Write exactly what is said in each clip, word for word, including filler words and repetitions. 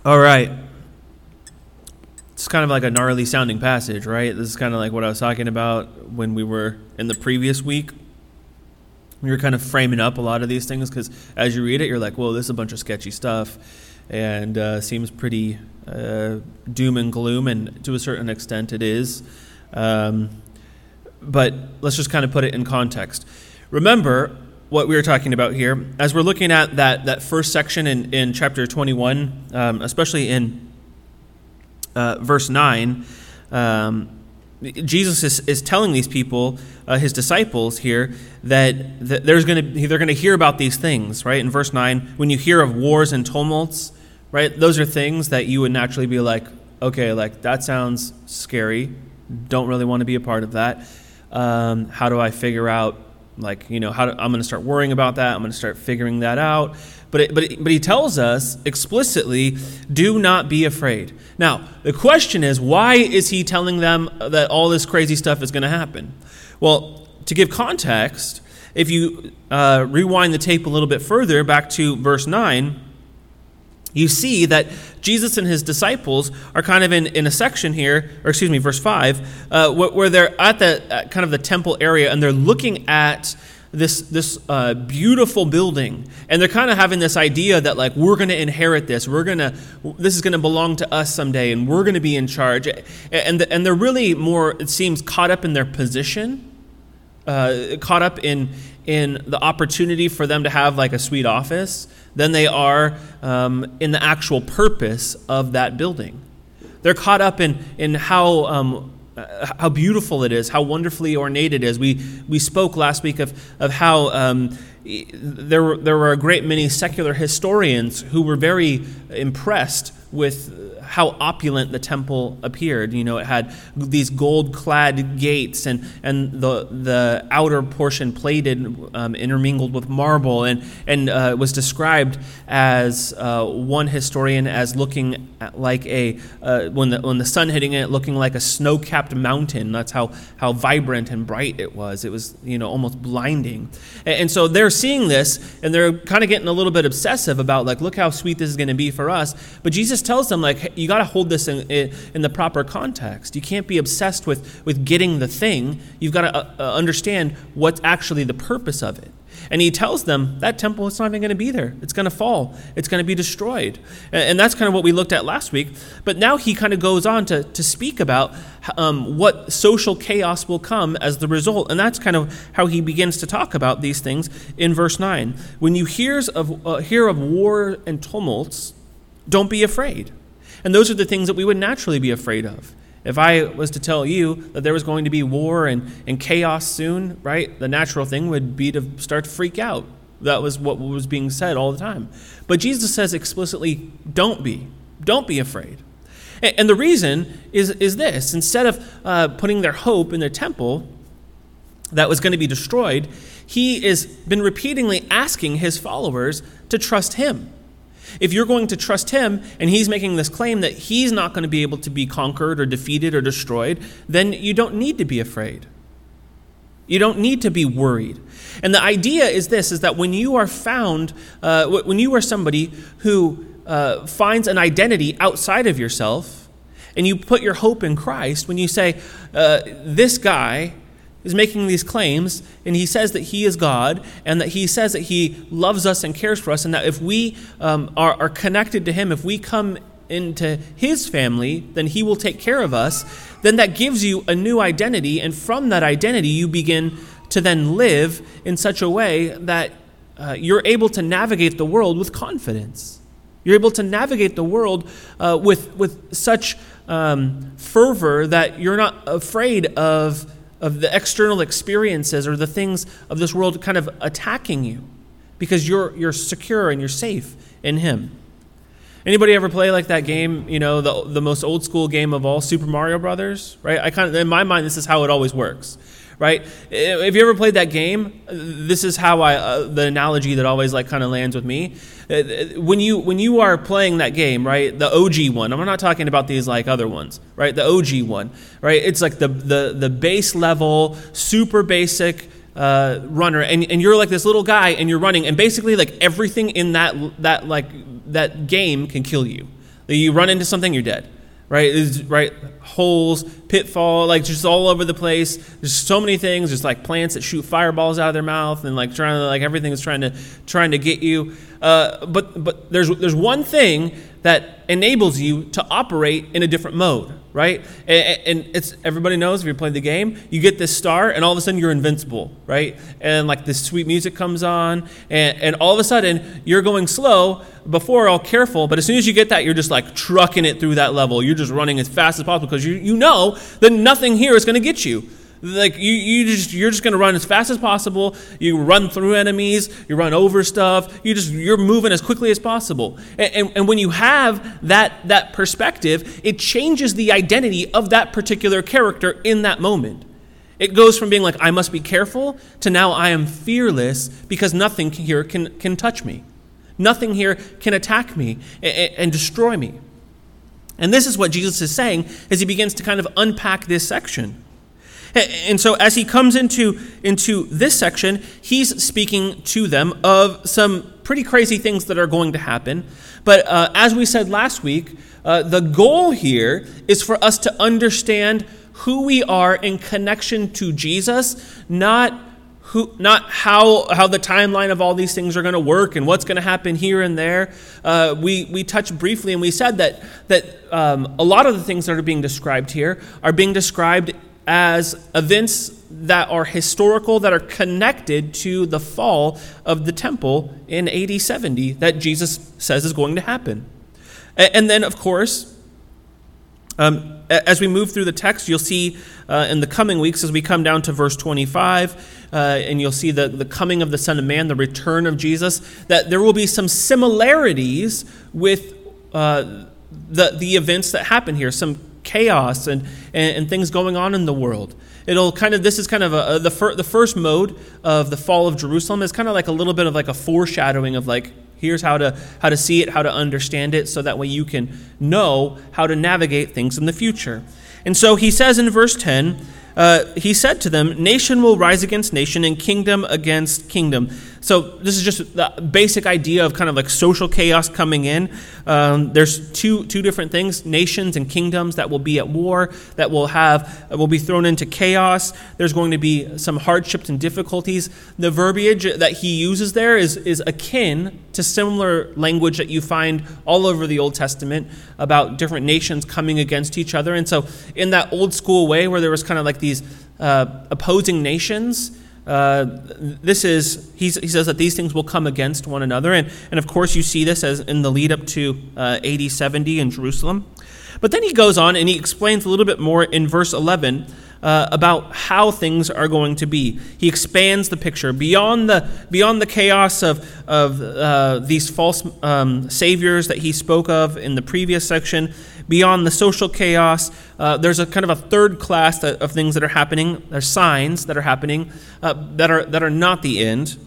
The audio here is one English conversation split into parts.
All right. It's kind of like a gnarly sounding passage, right? This is kind of like what I was talking about when we were in the previous week. We were kind of framing up a lot of these things because as you read it, you're like, whoa, this is a bunch of sketchy stuff and uh, seems pretty uh, doom and gloom, and to a certain extent it is. Um, but let's just kind of put it in context. Remember what we were talking about here as we're looking at that, that first section in, in chapter twenty-one, um, especially in uh, verse nine. Um, Jesus is, is telling these people, uh, his disciples here, that, that there's going to they're going to hear about these things, right? In verse nine, when you hear of wars and tumults, right? Those are things that you would naturally be like, okay, like that sounds scary. Don't really want to be a part of that. Um, how do I figure out, like, you know, how do, I'm going to start worrying about that. I'm going to start figuring that out. But it, but it, but he tells us explicitly, do not be afraid. Now, the question is, why is he telling them that all this crazy stuff is going to happen? Well, to give context, if you uh, rewind the tape a little bit further back to verse nine, you see that Jesus and his disciples are kind of in, in a section here, or excuse me, verse five, uh, where they're at the at kind of the temple area, and they're looking at this this uh, beautiful building, and they're kind of having this idea that like we're going to inherit this, we're going to this is going to belong to us someday, and we're going to be in charge, and and they're really more, it seems, caught up in their position, uh, caught up in in the opportunity for them to have like a sweet office than they are um, in the actual purpose of that building. They're caught up in in how um, how beautiful it is, how wonderfully ornate it is. We we spoke last week of of how um, there were, there were a great many secular historians who were very impressed with how opulent the temple appeared. You know, it had these gold-clad gates and and the the outer portion plated, um, intermingled with marble, and and uh, was described as uh, one historian as looking like a uh, when the when the sun hitting it, looking like a snow-capped mountain. That's how how vibrant and bright it was. It was, you know, almost blinding. And, and so they're seeing this, and they're kind of getting a little bit obsessive about like, look how sweet this is going to be for us. But Jesus tells them, like, you got to hold this in, in the proper context. You can't be obsessed with, with getting the thing. You've got to uh, understand what's actually the purpose of it. And he tells them that temple is not even going to be there. It's going to fall. It's going to be destroyed. And, and that's kind of what we looked at last week. But now he kind of goes on to, to speak about um, what social chaos will come as the result. And that's kind of how he begins to talk about these things in verse nine. When you hears of, uh, hear of war and tumults, don't be afraid. And those are the things that we would naturally be afraid of. If I was to tell you that there was going to be war and, and chaos soon, right, the natural thing would be to start to freak out. That was what was being said all the time. But Jesus says explicitly, don't be. Don't be afraid. And, and the reason is, is this. Instead of uh, putting their hope in their temple that was going to be destroyed, he has been repeatedly asking his followers to trust him. If you're going to trust him, and he's making this claim that he's not going to be able to be conquered or defeated or destroyed, then you don't need to be afraid. You don't need to be worried. And the idea is this, is that when you are found, uh, when you are somebody who uh, finds an identity outside of yourself, and you put your hope in Christ, when you say, uh, this guy is making these claims, and he says that he is God, and that he says that he loves us and cares for us, and that if we um, are, are connected to him, if we come into his family, then he will take care of us, then that gives you a new identity, and from that identity you begin to then live in such a way that uh, you're able to navigate the world with confidence. You're able to navigate the world uh, with, with such um, fervor that you're not afraid of of the external experiences or the things of this world kind of attacking you, because you're you're secure and you're safe in him. Anybody ever play like that game, you know, the the most old school game of all, Super Mario Brothers, right? I kind of, in my mind, this is how it always works, right? If you ever played that game, this is how I, uh, the analogy that always like kind of lands with me. When you when you are playing that game, right, the O G one, I'm not talking about these like other ones, right, the O G one, right, it's like the the the base level, super basic uh, runner, and, and you're like this little guy, and you're running, and basically like everything in that that like that game can kill you. You run into something, you're dead. Right, it's, right, holes, pitfall, like just all over the place. There's so many things. There's like plants that shoot fireballs out of their mouth, and like trying to like everything is trying to trying to get you. Uh, but but there's there's one thing that enables you to operate in a different mode, right? And, and it's everybody knows if you play the game, you get this star, and all of a sudden you're invincible, right? And like this sweet music comes on, and, and all of a sudden you're going slow. Before, all careful, but as soon as you get that, you're just like trucking it through that level. You're just running as fast as possible because you you know that nothing here is going to get you. Like you you just you're just going to run as fast as possible. You run through enemies. You run over stuff. You just you're moving as quickly as possible. And, and and when you have that that perspective, it changes the identity of that particular character in that moment. It goes from being like I must be careful to now I am fearless because nothing here can can touch me. Nothing here can attack me and, and destroy me. And this is what Jesus is saying as he begins to kind of unpack this section. And so as he comes into, into this section, he's speaking to them of some pretty crazy things that are going to happen. But uh, as we said last week, uh, the goal here is for us to understand who we are in connection to Jesus, not Who, not how how the timeline of all these things are going to work and what's going to happen here and there. Uh, we we touched briefly and we said that that um, a lot of the things that are being described here are being described as events that are historical, that are connected to the fall of the temple in A D seventy that Jesus says is going to happen. And, and then, of course, um, as we move through the text, you'll see uh, in the coming weeks, as we come down to verse twenty-five, uh, and you'll see the, the coming of the Son of Man, the return of Jesus, that there will be some similarities with uh, the, the events that happen here, some chaos and, and, and things going on in the world. It'll kind of, this is kind of a, a, the, fir, the first mode of the fall of Jerusalem is kind of like a little bit of like a foreshadowing of like, here's how to how to see it, how to understand it, so that way you can know how to navigate things in the future. And so he says in verse ten, uh, he said to them, nation will rise against nation and kingdom against kingdom. So this is just the basic idea of kind of like social chaos coming in. Um, there's two two different things, nations and kingdoms that will be at war, that will have will be thrown into chaos. There's going to be some hardships and difficulties. The verbiage that he uses there is, is akin to similar language that you find all over the Old Testament about different nations coming against each other. And so in that old school way where there was kind of like these uh, opposing nations, Uh, this is, he says that these things will come against one another. And, and of course, you see this as in the lead up to uh, A D seventy in Jerusalem. But then he goes on and he explains a little bit more in verse eleven uh, about how things are going to be. He expands the picture beyond the beyond the chaos of, of uh, these false um, saviors that he spoke of in the previous section. Beyond the social chaos, uh, there's a kind of a third class of things that are happening. There's signs that are happening uh, that are that are not the end,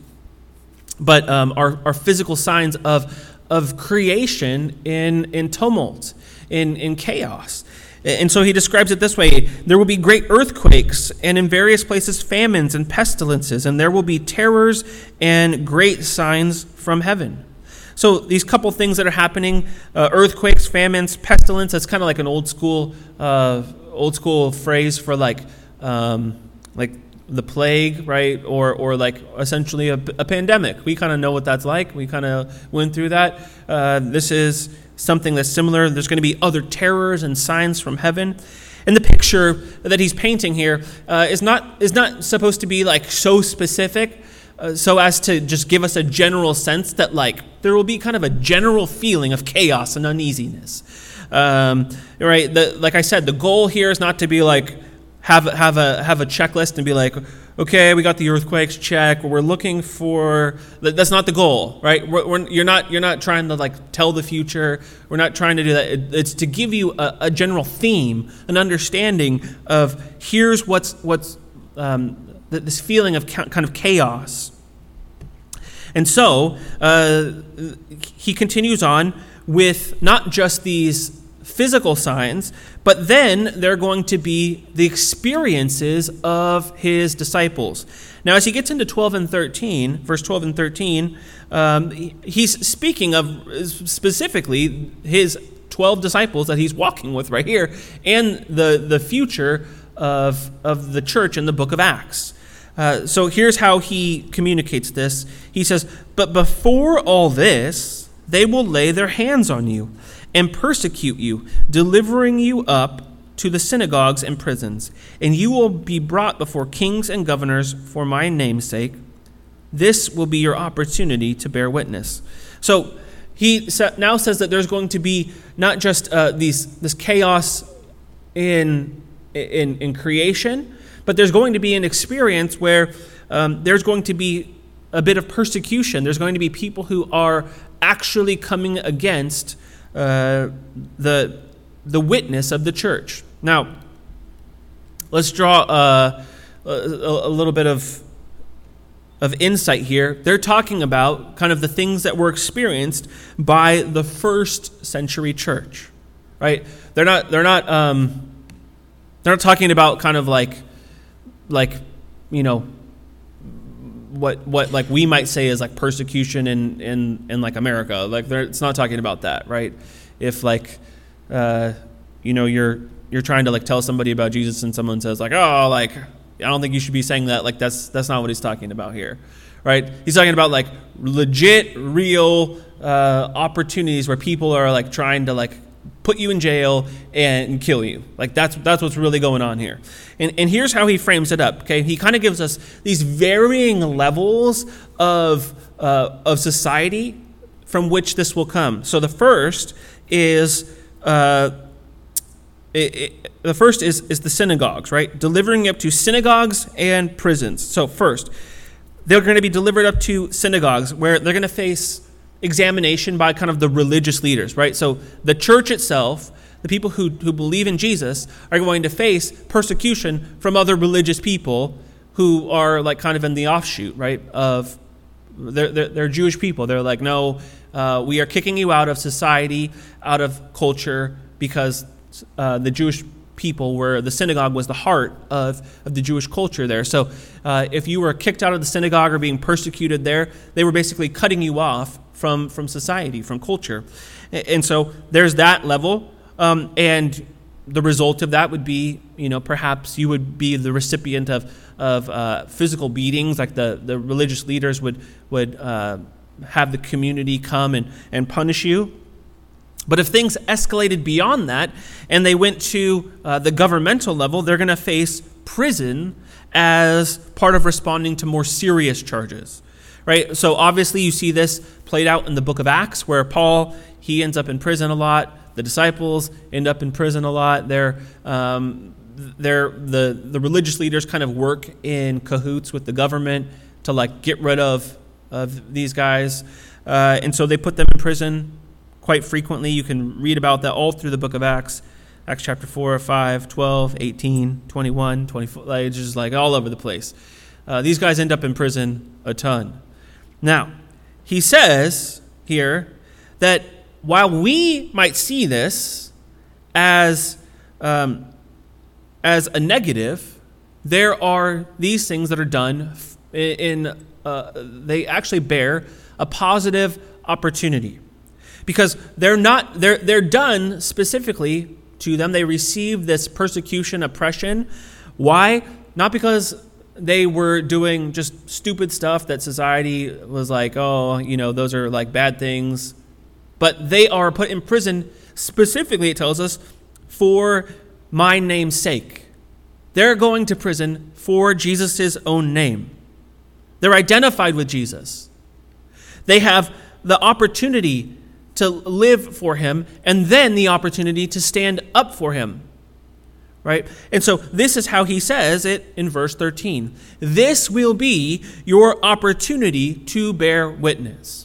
but um, are, are physical signs of of creation in in tumult, in in chaos. And so he describes it this way: there will be great earthquakes, and in various places famines and pestilences, and there will be terrors and great signs from heaven. So these couple things that are happening, uh, earthquakes, famines, pestilence, that's kind of like an old school uh, old school phrase for like um, like the plague, right? Or or like essentially a, a pandemic. We kind of know what that's like. We kind of went through that. Uh, this is something that's similar. There's going to be other terrors and signs from heaven. And the picture that he's painting here uh, is not is not supposed to be like so specific, Uh, so as to just give us a general sense that like there will be kind of a general feeling of chaos and uneasiness. Um, right? The, like I said, the goal here is not to be like have have a have a checklist and be like, okay, we got the earthquakes, check. We're looking for. That's not the goal, right? We're, we're, you're not you're not trying to like tell the future. We're not trying to do that. It, it's to give you a, a general theme, an understanding of here's what's what's. Um, this feeling of kind of chaos. And so uh, he continues on with not just these physical signs, but then they're going to be the experiences of his disciples. Now, as he gets into twelve and thirteen, verse twelve and thirteen, um, he's speaking of specifically his twelve disciples that he's walking with right here, and the, the future of, of the church in the book of Acts. Uh, so here's how he communicates this. He says, "But before all this, they will lay their hands on you and persecute you, delivering you up to the synagogues and prisons, and you will be brought before kings and governors for my name's sake. This will be your opportunity to bear witness." So he now says that there's going to be not just uh, these this chaos in, in in creation, but there's going to be an experience where um, there's going to be a bit of persecution. There's going to be people who are actually coming against uh, the the witness of the church. Now, let's draw uh, a, a little bit of of insight here. They're talking about kind of the things that were experienced by the first century church, right? They're not. They're not. Um, they're not talking about kind of like, like, you know, what what like we might say is like persecution in in, in like America. Like, it's not talking about that, right? If like, uh, you know, you're you're trying to like tell somebody about Jesus and someone says like, oh, like, I don't think you should be saying that. Like, that's that's not what he's talking about here, right? He's talking about like legit, real uh, opportunities where people are like trying to like put you in jail and kill you. Like, that's that's what's really going on here. And and here's how he frames it up. Okay, he kind of gives us these varying levels of uh, of society from which this will come. So the first is. Uh, It, it, the first is, is the synagogues, right? Delivering up to synagogues and prisons. So first, they're going to be delivered up to synagogues where they're going to face examination by kind of the religious leaders, right? So the church itself, the people who, who believe in Jesus, are going to face persecution from other religious people who are like kind of in the offshoot, right? Of they're, they're, they're Jewish people. They're like, no, uh, we are kicking you out of society, out of culture, because Uh, the Jewish people were, the synagogue was the heart of, of the Jewish culture there. So uh, if you were kicked out of the synagogue or being persecuted there, they were basically cutting you off from, from society, from culture. And so there's that level. Um, and the result of that would be, you know, perhaps you would be the recipient of, of uh, physical beatings, like the, the religious leaders would, would uh, have the community come and, and punish you. But if things escalated beyond that and they went to uh, the governmental level, they're going to face prison as part of responding to more serious charges, right? So obviously you see this played out in the book of Acts, where Paul, he ends up in prison a lot. The disciples end up in prison a lot. They're, um, they're, the, the religious leaders kind of work in cahoots with the government to like get rid of, of these guys. Uh, and so they put them in prison quite frequently. You can read about that all through the book of Acts, Acts chapter four, five, twelve, eighteen, twenty-one, twenty-four, like, it's just like all over the place. Uh, these guys end up in prison a ton. Now, he says here that while we might see this as, um, as a negative, there are these things that are done in, uh, they actually bear a positive opportunity. Because they're not they're they're done specifically to them. They receive this persecution, oppression. Why? Not because they were doing just stupid stuff that society was like, oh, you know, those are like bad things. But they are put in prison specifically, it tells us, for my name's sake. They're going to prison for Jesus' own name. They're identified with Jesus. They have the opportunity to live for him, and then the opportunity to stand up for him, right? And so this is how he says it in verse thirteen. This will be your opportunity to bear witness.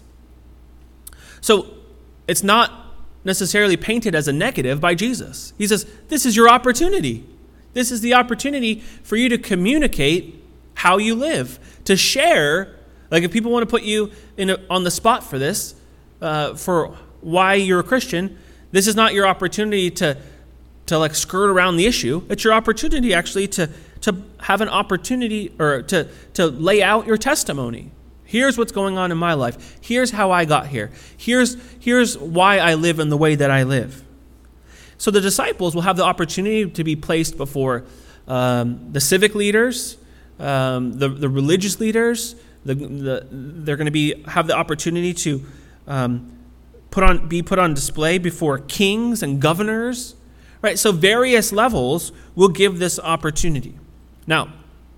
So it's not necessarily painted as a negative by Jesus. He says, this is your opportunity. This is the opportunity for you to communicate how you live, to share. Like, if people want to put you in a, on the spot for this, Uh, for why you're a Christian, this is not your opportunity to to like skirt around the issue. It's your opportunity actually to to have an opportunity or to to lay out your testimony. Here's what's going on in my life. Here's how I got here. Here's here's why I live in the way that I live, So the disciples will have the opportunity to be placed before um, the civic leaders, um, the, the religious leaders. The, the, they're going to be have the opportunity to um, put on be put on display before kings and governors, right? So various levels will give this opportunity. Now,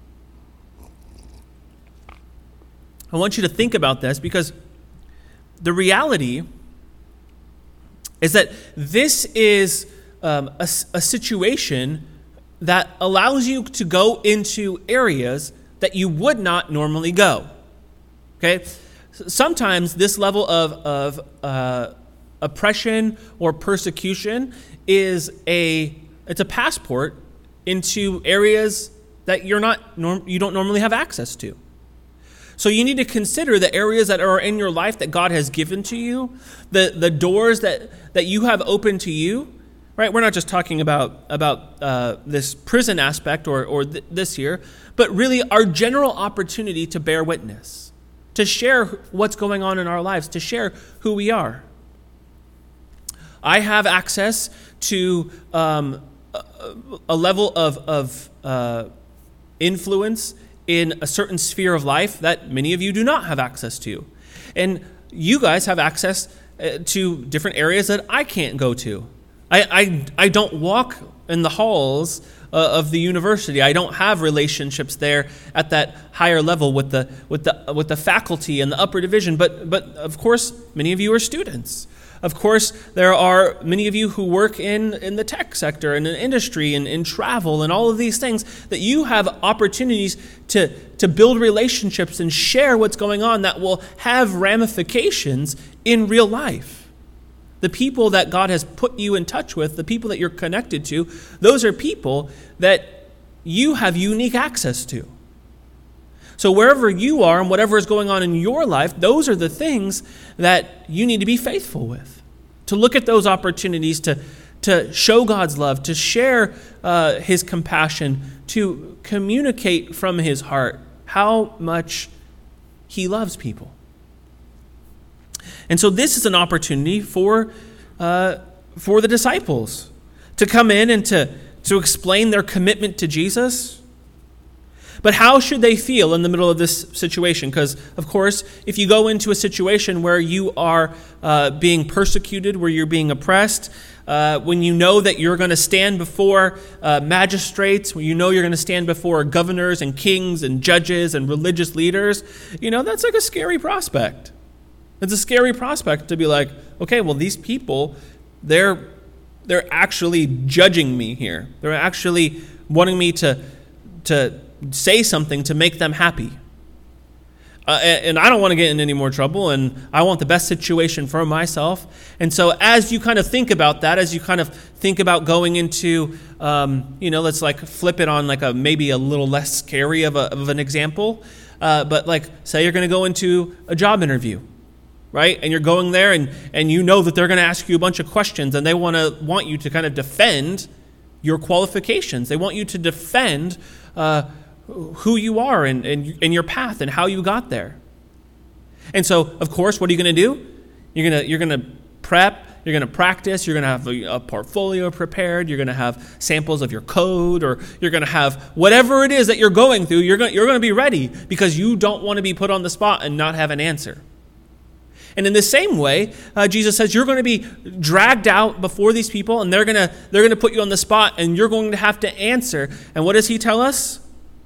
I want you to think about this, because the reality is that this is um, a, a situation that allows you to go into areas that you would not normally go. Okay? Sometimes this level of, of uh, oppression or persecution is a it's a passport into areas that you're not norm, you don't normally have access to. So you need to consider the areas that are in your life that God has given to you, the, the doors that, that you have open to you, right? We're not just talking about, about uh, this prison aspect or, or th- this here, but really our general opportunity to bear witness, to share what's going on in our lives, to share who we are. I have access to um, a, a level of, of uh, influence in a certain sphere of life that many of you do not have access to. And you guys have access uh, to different areas that I can't go to. I, I, I don't walk in the halls uh, of the university. I don't have relationships there at that higher level with the with the with the faculty and the upper division. But but of course, many of you are students. Of course, there are many of you who work in, in the tech sector and in industry and in travel and all of these things that you have opportunities to, to build relationships and share what's going on that will have ramifications in real life. The people that God has put you in touch with, the people that you're connected to, those are people that you have unique access to. So wherever you are and whatever is going on in your life, those are the things that you need to be faithful with. To look at those opportunities to, to show God's love, to share uh, his compassion, to communicate from his heart how much he loves people. And so this is an opportunity for, uh, for the disciples to come in and to, to explain their commitment to Jesus. But how should they feel in the middle of this situation? Because, of course, if you go into a situation where you are uh, being persecuted, where you're being oppressed, uh, when you know that you're going to stand before uh, magistrates, when you know you're going to stand before governors and kings and judges and religious leaders, you know, that's like a scary prospect. It's a scary prospect to be like, okay, well, these people, they're they're actually judging me here. They're actually wanting me to to say something to make them happy. Uh, and, and I don't want to get in any more trouble, and I want the best situation for myself. And so as you kind of think about that, as you kind of think about going into, um, you know, let's like flip it on like a maybe a little less scary of, a, of an example. Uh, but like say you're going to go into a job interview, right? And you're going there and, and you know that they're going to ask you a bunch of questions, and they want to want you to kind of defend your qualifications. They want you to defend uh who you are and, and, and your path and how you got there. And so, of course, what are you going to do? You're going to you're going to prep, you're going to practice, you're going to have a, a portfolio prepared, you're going to have samples of your code, or you're going to have whatever it is that you're going through, you're going, you're going to be ready because you don't want to be put on the spot and not have an answer. And in the same way, uh, Jesus says you're going to be dragged out before these people, and they're going to they're going to put you on the spot, and you're going to have to answer. And what does he tell us?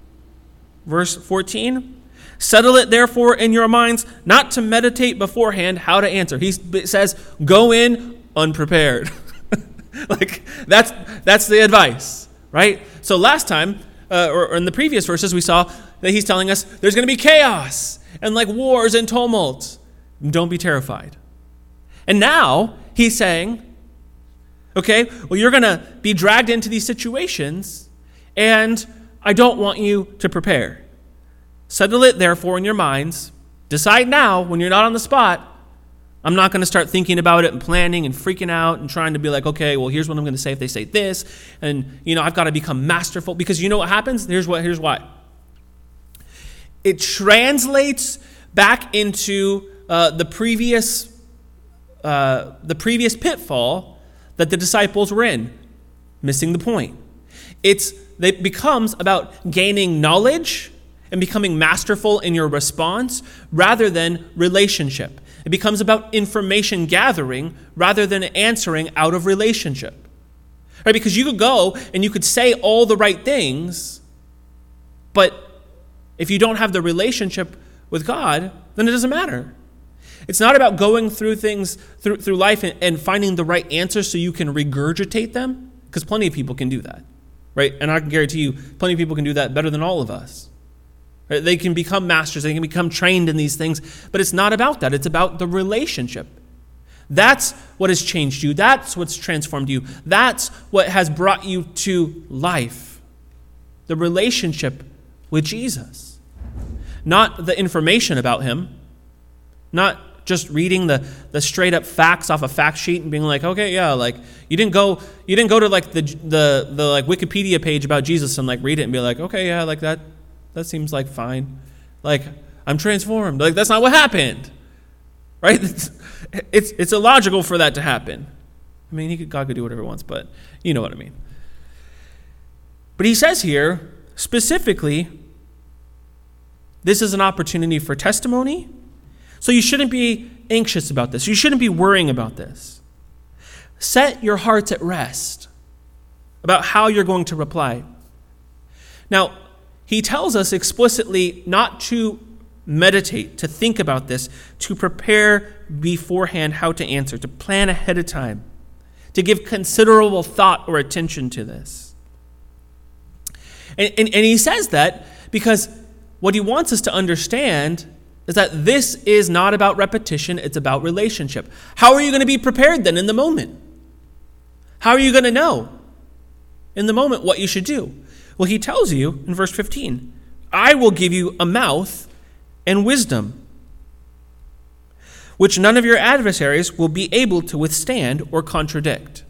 Verse fourteen, settle it therefore in your minds not to meditate beforehand how to answer. He says, go in unprepared. Like that's that's the advice, right? So last time, uh, or, or in the previous verses, we saw that he's telling us there's going to be chaos and like wars and tumult. Don't be terrified. And now he's saying, okay, well, you're going to be dragged into these situations, and I don't want you to prepare. Settle it, therefore, in your minds. Decide now, when you're not on the spot. I'm not going to start thinking about it and planning and freaking out and trying to be like, okay, well, here's what I'm going to say if they say this. And, you know, I've got to become masterful. Because you know what happens? Here's what. Here's why. It translates back into uh, the previous, uh, the previous pitfall that the disciples were in, missing the point. It's it becomes about gaining knowledge and becoming masterful in your response rather than relationship. It becomes about information gathering rather than answering out of relationship. Right? Because you could go and you could say all the right things, but if you don't have the relationship with God, then it doesn't matter. It's not about going through things through, through life and, and finding the right answers so you can regurgitate them, because plenty of people can do that. Right? And I can guarantee you, plenty of people can do that better than all of us. Right? They can become masters. They can become trained in these things. But it's not about that. It's about the relationship. That's what has changed you. That's what's transformed you. That's what has brought you to life. The relationship with Jesus. Not the information about him. Not just reading the, the straight up facts off a fact sheet and being like, okay, yeah, like you didn't go you didn't go to like the the the like Wikipedia page about Jesus and like read it and be like, okay, yeah, like that that seems like fine. Like I'm transformed. Like that's not what happened. Right? It's it's, it's illogical for that to happen. I mean, he could, God could do whatever he wants, but you know what I mean. But he says here, specifically, this is an opportunity for testimony. So you shouldn't be anxious about this. You shouldn't be worrying about this. Set your hearts at rest about how you're going to reply. Now, he tells us explicitly not to meditate, to think about this, to prepare beforehand how to answer, to plan ahead of time, to give considerable thought or attention to this. And, and, and he says that because what he wants us to understand is that this is not about repetition, it's about relationship. How are you going to be prepared then in the moment? How are you going to know in the moment what you should do? Well, he tells you in verse fifteen, I will give you a mouth and wisdom, which none of your adversaries will be able to withstand or contradict.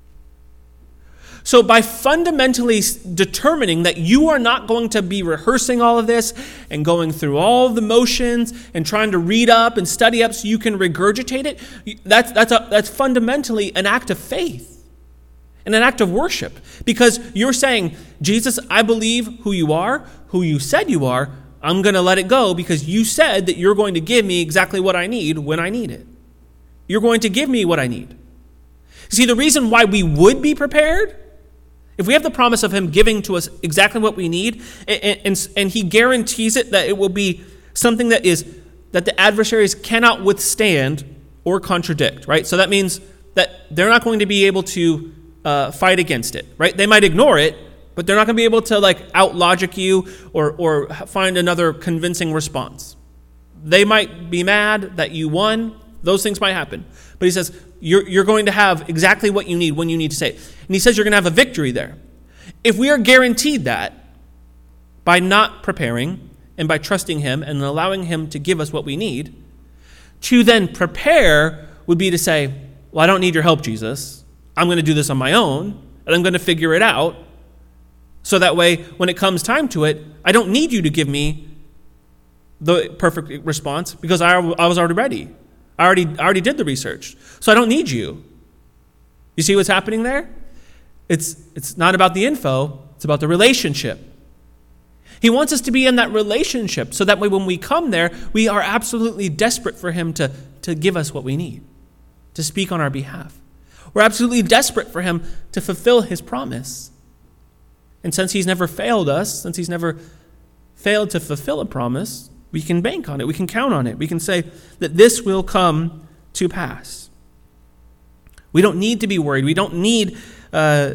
So by fundamentally determining that you are not going to be rehearsing all of this and going through all of the motions and trying to read up and study up so you can regurgitate it, that's, that's, a, that's fundamentally an act of faith and an act of worship. Because you're saying, Jesus, I believe who you are, who you said you are. I'm going to let it go because you said that you're going to give me exactly what I need when I need it. You're going to give me what I need. See, the reason why we would be prepared, if we have the promise of him giving to us exactly what we need, and, and, and he guarantees it that it will be something that is that the adversaries cannot withstand or contradict, right? So that means that they're not going to be able to uh, fight against it, right? They might ignore it, but they're not going to be able to like out-logic you or, or find another convincing response. They might be mad that you won. Those things might happen. But he says, you're, you're going to have exactly what you need when you need to say it. And he says you're going to have a victory there. If we are guaranteed that by not preparing and by trusting him and allowing him to give us what we need, to then prepare would be to say, well, I don't need your help, Jesus. I'm going to do this on my own, and I'm going to figure it out. So that way, when it comes time to it, I don't need you to give me the perfect response because I, I was already ready. I already, I already did the research. So I don't need you. You see what's happening there? It's, it's not about the info. It's about the relationship. He wants us to be in that relationship so that way when we come there, we are absolutely desperate for him to, to give us what we need, to speak on our behalf. We're absolutely desperate for him to fulfill his promise. And since he's never failed us, since he's never failed to fulfill a promise, we can bank on it. We can count on it. We can say that this will come to pass. We don't need to be worried. We don't need uh,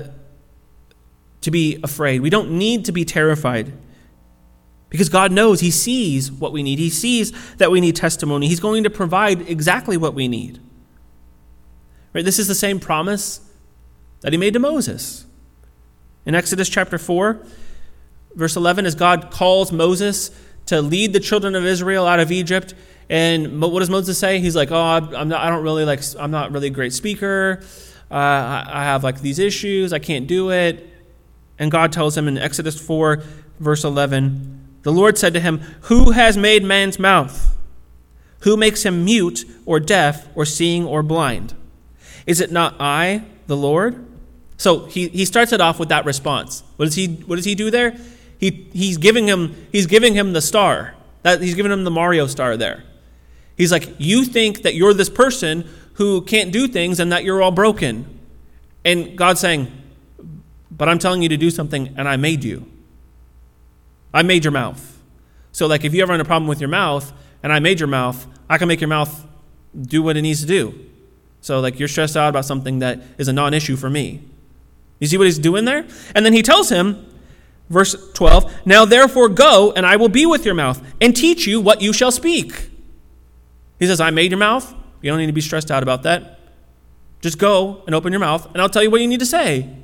to be afraid. We don't need to be terrified because God knows he sees what we need. He sees that we need testimony. He's going to provide exactly what we need. Right? This is the same promise that he made to Moses. In Exodus chapter four, verse eleven, as God calls Moses to lead the children of Israel out of Egypt, and what does Moses say? He's like, "Oh, I'm not. I don't really like. I'm not really a great speaker. Uh, I, I have like these issues. I can't do it." And God tells him in Exodus four, verse eleven, the Lord said to him, "Who has made man's mouth? Who makes him mute or deaf or seeing or blind? Is it not I, the the Lord? So he, he starts it off with that response. What does he what does he do there? He he's giving him he's giving him the star. That he's giving him the Mario star there. He's like, you think that you're this person who can't do things and that you're all broken. And God's saying, but I'm telling you to do something, and I made you. I made your mouth. So like if you ever have a problem with your mouth, and I made your mouth, I can make your mouth do what it needs to do. So like you're stressed out about something that is a non-issue for me. You see what he's doing there? And then he tells him, verse twelve, now therefore go, and I will be with your mouth, and teach you what you shall speak. He says, I made your mouth. You don't need to be stressed out about that. Just go and open your mouth, and I'll tell you what you need to say.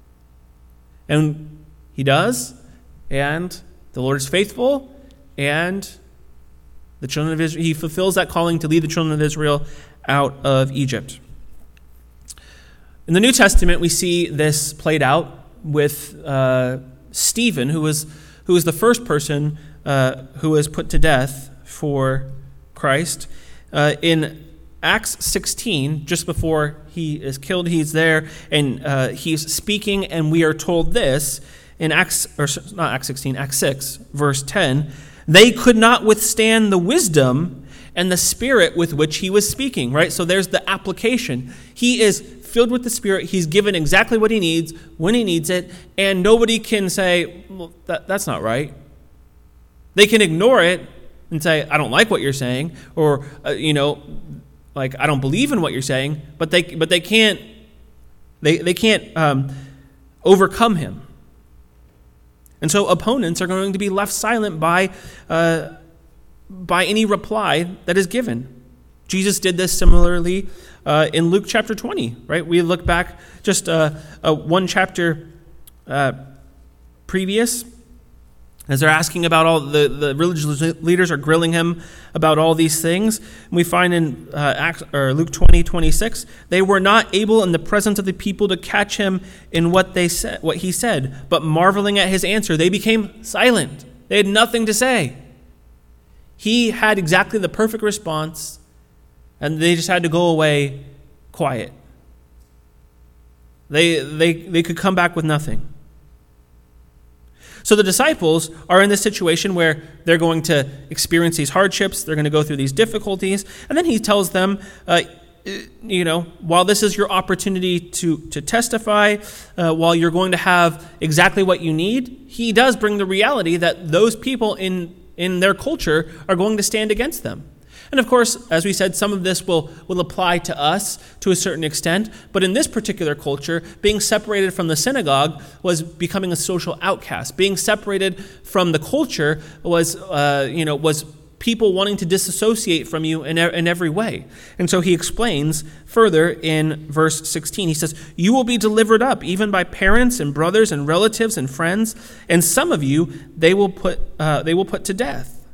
And he does, and the Lord is faithful, and the children of Israel, he fulfills that calling to lead the children of Israel out of Egypt. In the New Testament, we see this played out with uh, Stephen, who was who was the first person uh, who was put to death for Christ. Uh, in Acts sixteen, just before he is killed, he's there and uh, he's speaking, and we are told this in Acts, or not Acts sixteen, Acts six, verse ten. They could not withstand the wisdom and the spirit with which he was speaking, right? So there's the application. He is filled with the Spirit. He's given exactly what he needs when he needs it, and nobody can say, well, that, that's not right. They can ignore it and say, I don't like what you're saying, or, uh, you know, like, I don't believe in what you're saying, but they but they can't, they, they can't um, overcome him. And so opponents are going to be left silent by uh, by any reply that is given. Jesus did this similarly uh, in Luke chapter twenty, right? We look back just uh, uh, one chapter uh, previous, as they're asking about all, the, the religious leaders are grilling him about all these things. And we find in uh, Acts, or Luke twenty, twenty-six, they were not able in the presence of the people to catch him in what they said, what he said, but marveling at his answer, they became silent. They had nothing to say. He had exactly the perfect response, and they just had to go away quiet. They, they, they could come back with nothing. So the disciples are in this situation where they're going to experience these hardships, they're going to go through these difficulties, and then he tells them, uh, you know, while this is your opportunity to, to testify, uh, while you're going to have exactly what you need, he does bring the reality that those people in, in their culture are going to stand against them. And of course, as we said, some of this will, will apply to us to a certain extent. But in this particular culture, being separated from the synagogue was becoming a social outcast. Being separated from the culture was, uh, you know, was people wanting to disassociate from you in, in every way. And so he explains further in verse sixteen. He says, you will be delivered up even by parents and brothers and relatives and friends, and some of you they will put uh, they will put to death.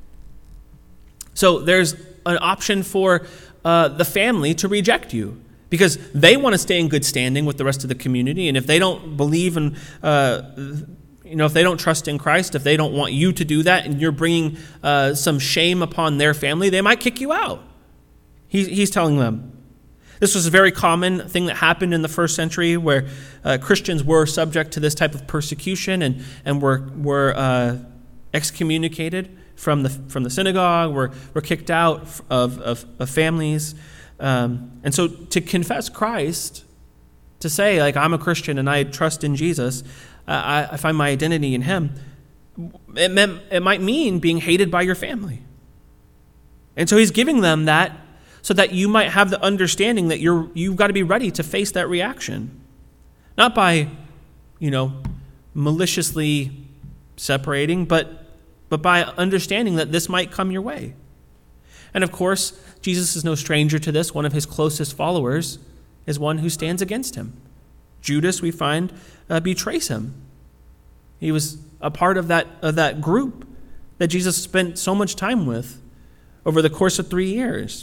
So there's an option for uh, the family to reject you because they want to stay in good standing with the rest of the community. And if they don't believe in, uh, you know, if they don't trust in Christ, if they don't want you to do that and you're bringing uh, some shame upon their family, they might kick you out. He, he's telling them. This was a very common thing that happened in the first century where uh, Christians were subject to this type of persecution and, and were, were uh, excommunicated from the from the synagogue, were, were kicked out of, of, of families. Um, and so to confess Christ, to say, like, I'm a Christian and I trust in Jesus, uh, I, I find my identity in him, it, meant, it might mean being hated by your family. And so he's giving them that so that you might have the understanding that you're, you've got to be ready to face that reaction. Not by, you know, maliciously separating, but but by understanding that this might come your way. And of course, Jesus is no stranger to this. One of his closest followers is one who stands against him. Judas, we find, uh, betrays him. He was a part of that, of that group that Jesus spent so much time with over the course of three years.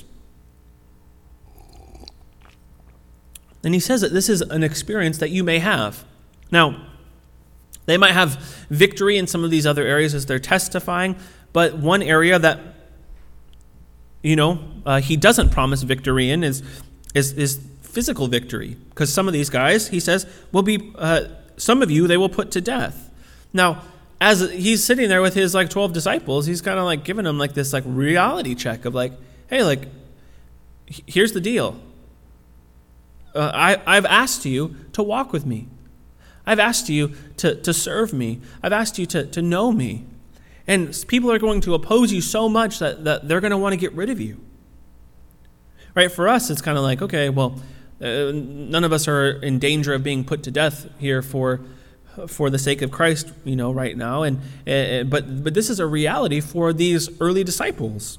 And he says that this is an experience that you may have. Now, they might have victory in some of these other areas as they're testifying, but one area that, you know, uh, he doesn't promise victory in is, is, is physical victory, because some of these guys, he says, will be, uh, some of you they will put to death. Now, as he's sitting there with his like twelve disciples, he's kind of like giving them like this like reality check of like, hey, like, here's the deal. Uh, I, I've asked you to walk with me. I've asked you to, to serve me. I've asked you to, to know me. And people are going to oppose you so much that, that they're going to want to get rid of you. Right? For us, it's kind of like, okay, well, uh, none of us are in danger of being put to death here for for the sake of Christ, you know, right now. And uh, but but this is a reality for these early disciples.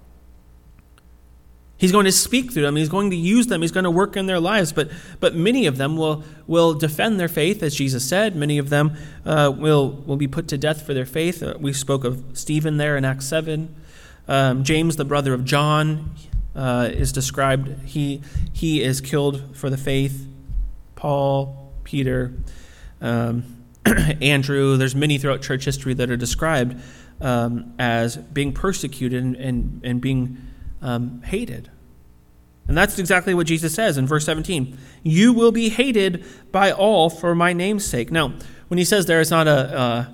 He's going to speak through them. He's going to use them. He's going to work in their lives. But but many of them will will defend their faith, as Jesus said. Many of them uh, will will be put to death for their faith. Uh, we spoke of Stephen there in Acts seven. Um, James, the brother of John, uh, is described. He he is killed for the faith. Paul, Peter, um, Andrew. There's many throughout church history that are described um, as being persecuted and and, and being Um, hated. And that's exactly what Jesus says in verse seventeen. You will be hated by all for my name's sake. Now, when he says there, it's not a, uh,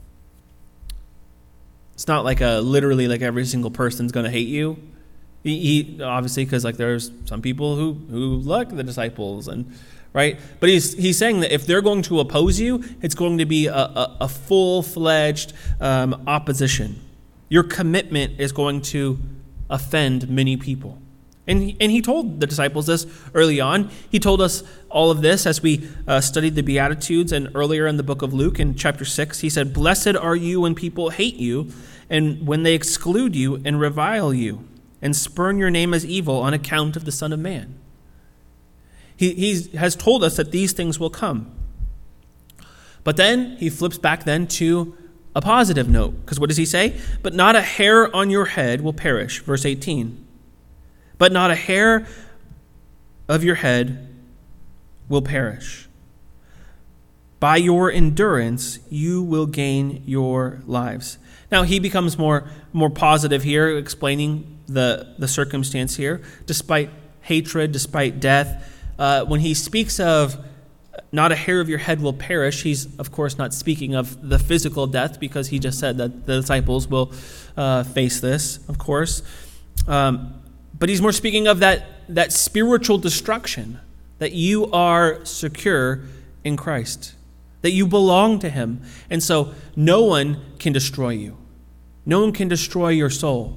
it's not like a literally like every single person's going to hate you. He, he obviously, because like there's some people who who like the disciples, and right. But he's he's saying that if they're going to oppose you, it's going to be a, a, a full-fledged um, opposition. Your commitment is going to offend many people. And he, and he told the disciples this early on. He told us all of this as we uh, studied the Beatitudes, and earlier in the book of Luke in chapter six, he said, blessed are you when people hate you and when they exclude you and revile you and spurn your name as evil on account of the Son of Man. He he has told us that these things will come. But then he flips back then to a positive note, because what does he say? But not a hair on your head will perish, verse eighteen. But not a hair of your head will perish. By your endurance, you will gain your lives. Now, he becomes more, more positive here, explaining the, the circumstance here. Despite hatred, despite death, uh, when he speaks of not a hair of your head will perish, he's, of course, not speaking of the physical death, because he just said that the disciples will uh, face this, of course. Um, but he's more speaking of that, that spiritual destruction, that you are secure in Christ, that you belong to him. And so no one can destroy you. No one can destroy your soul.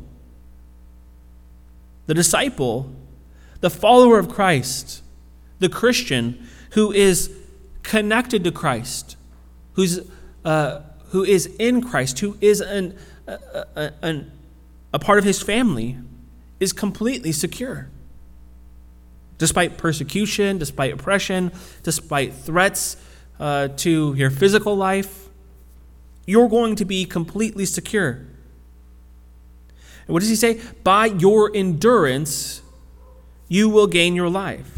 The disciple, the follower of Christ, the Christian who is connected to Christ, who's uh, who is in Christ, who is an, a, a, a part of his family, is completely secure. Despite persecution, despite oppression, despite threats uh, to your physical life, you're going to be completely secure. And what does he say? By your endurance, you will gain your life.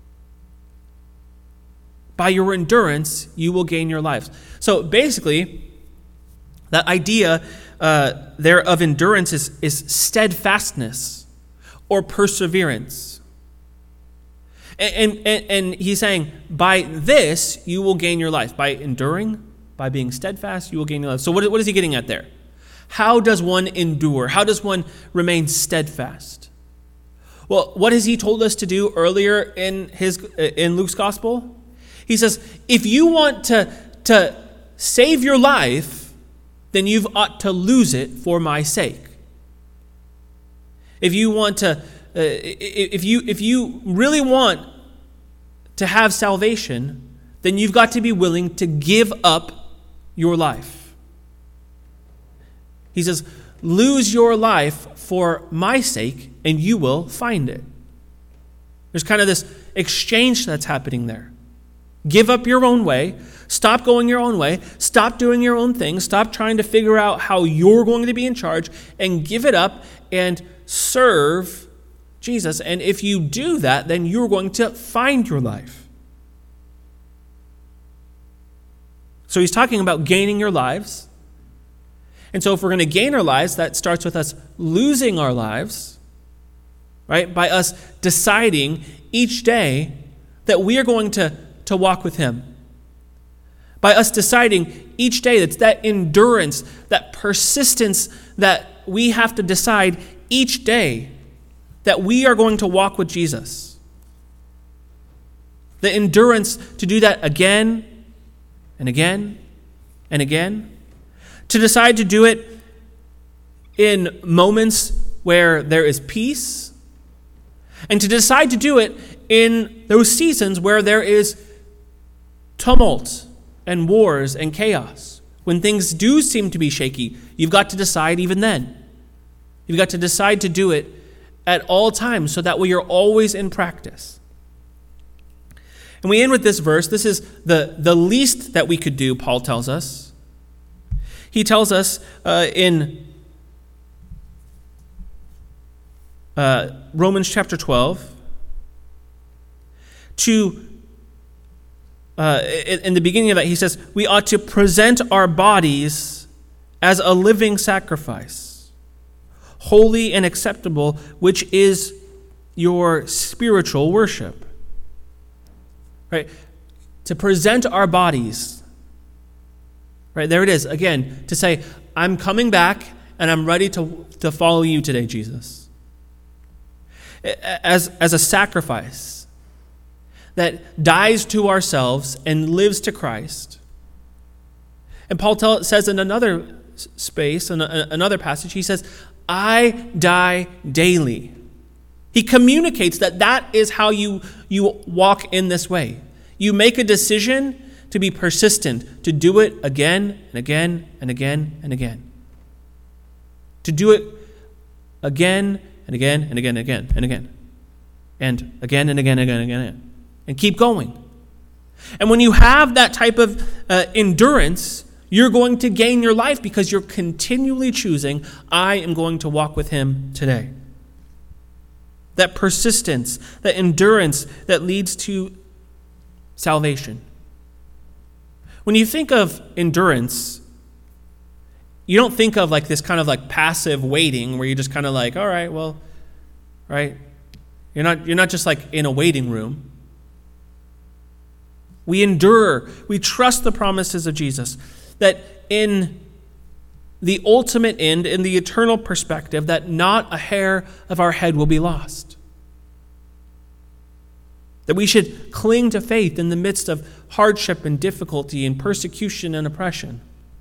By your endurance, you will gain your lives. So basically, that idea uh, there of endurance is, is steadfastness or perseverance. And, and, and he's saying, by this, you will gain your life. By enduring, by being steadfast, you will gain your life. So what, what is he getting at there? How does one endure? How does one remain steadfast? Well, what has he told us to do earlier in his in Luke's gospel? He says, if you want to, to save your life, then you ought to lose it for my sake. If you want to, uh, if you if you really want to have salvation, then you've got to be willing to give up your life. He says, lose your life for my sake, and you will find it. There's kind of this exchange that's happening there. Give up your own way. Stop going your own way. Stop doing your own thing. Stop trying to figure out how you're going to be in charge, and give it up and serve Jesus. And if you do that, then you're going to find your life. So he's talking about gaining your lives. And so if we're going to gain our lives, that starts with us losing our lives, right? By us deciding each day that we are going to, to walk with him. By us deciding each day, that's that endurance, that persistence that we have to decide each day that we are going to walk with Jesus. The endurance to do that again and again and again. To decide to do it in moments where there is peace. And to decide to do it in those seasons where there is tumult and wars and chaos. When things do seem to be shaky, you've got to decide even then. You've got to decide to do it at all times so that way you're always in practice. And we end with this verse. This is the, the least that we could do, Paul tells us. He tells us uh, in uh, Romans chapter twelve to Uh, in the beginning of that, he says, we ought to present our bodies as a living sacrifice, holy and acceptable, which is your spiritual worship. Right? To present our bodies. Right? There it is. Again, to say, I'm coming back and I'm ready to, to follow you today, Jesus. As, as a sacrifice that dies to ourselves and lives to Christ. And Paul tell, says in another space, in a, another passage, he says, I die daily. He communicates that that is how you, you walk in this way. You make a decision to be persistent, to do it again and again and again and again. To do it again and again and again and again and again. And again and again and again and again. And keep going. And when you have that type of uh, endurance, you're going to gain your life because you're continually choosing, I am going to walk with him today. That persistence, that endurance that leads to salvation. When you think of endurance, you don't think of like this kind of like passive waiting where you're just kind of like, all right, well, right? You're not, you're not just like in a waiting room. We endure. We trust the promises of Jesus. That in the ultimate end, in the eternal perspective, that not a hair of our head will be lost. That we should cling to faith in the midst of hardship and difficulty and persecution and oppression.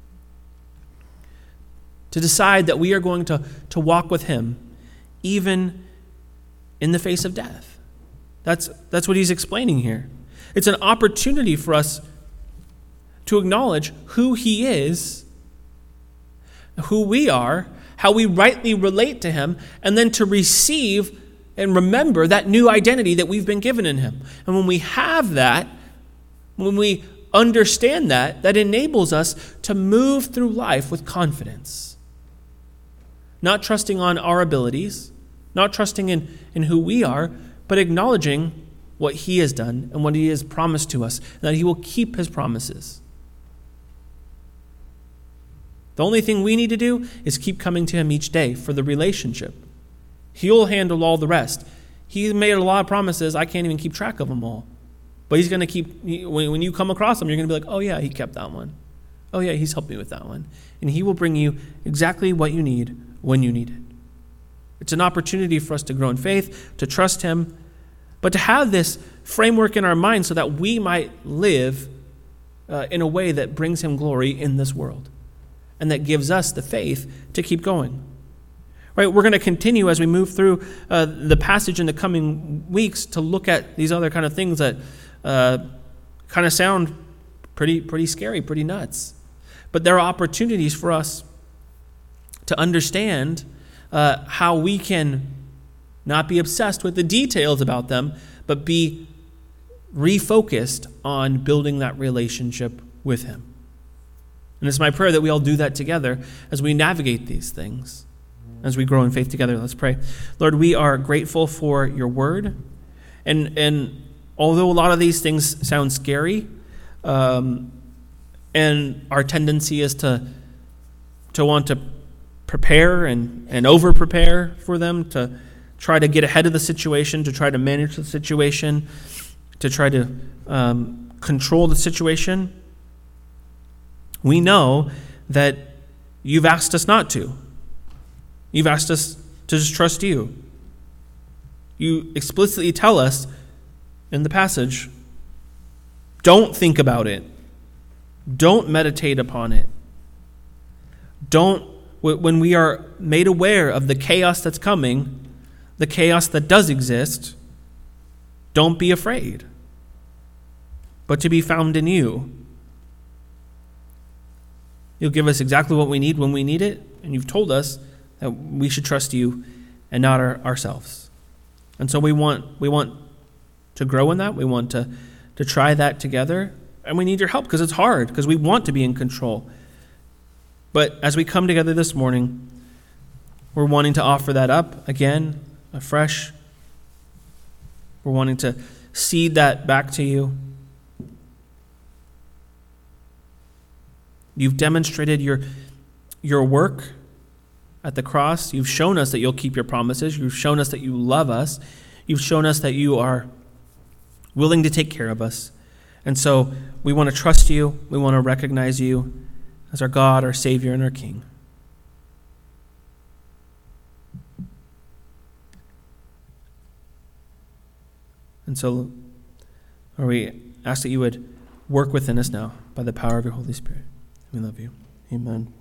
To decide that we are going to, to walk with him even in the face of death. That's, that's what he's explaining here. It's an opportunity for us to acknowledge who he is, who we are, how we rightly relate to him, and then to receive and remember that new identity that we've been given in him. And when we have that, when we understand that, that enables us to move through life with confidence. Not trusting on our abilities, not trusting in, in who we are, but acknowledging what he has done and what he has promised to us, and that he will keep his promises. The only thing we need to do is keep coming to him each day for the relationship. He'll handle all the rest. He's made a lot of promises. I can't even keep track of them all. But he's going to keep, when you come across them, you're going to be like, oh yeah, he kept that one. Oh yeah, he's helped me with that one. And he will bring you exactly what you need when you need it. It's an opportunity for us to grow in faith, to trust him, but to have this framework in our mind so that we might live uh, in a way that brings him glory in this world and that gives us the faith to keep going. Right? We're going to continue as we move through uh, the passage in the coming weeks to look at these other kind of things that uh, kind of sound pretty, pretty scary, pretty nuts. But there are opportunities for us to understand uh, how we can not be obsessed with the details about them, but be refocused on building that relationship with him. And it's my prayer that we all do that together as we navigate these things, as we grow in faith together. Let's pray. Lord, we are grateful for your word. And and although a lot of these things sound scary, um, and our tendency is to to want to prepare and, and over-prepare for them, to try to get ahead of the situation, to try to manage the situation, to try to um, control the situation. We know that you've asked us not to. You've asked us to just trust you. You explicitly tell us in the passage, don't think about it. Don't meditate upon it. Don't, when we are made aware of the chaos that's coming, the chaos that does exist, don't be afraid, but to be found in you. You'll give us exactly what we need when we need it, and you've told us that we should trust you and not our, ourselves. And so we want we want to grow in that. We want to, to try that together, and we need your help because it's hard, because we want to be in control. But as we come together this morning, we're wanting to offer that up again, afresh. We're wanting to cede that back to you. You've demonstrated your, your work at the cross. You've shown us that you'll keep your promises. You've shown us that you love us. You've shown us that you are willing to take care of us. And so we want to trust you. We want to recognize you as our God, our Savior, and our King. And so, Lord, we ask that you would work within us now by the power of your Holy Spirit. We love you. Amen.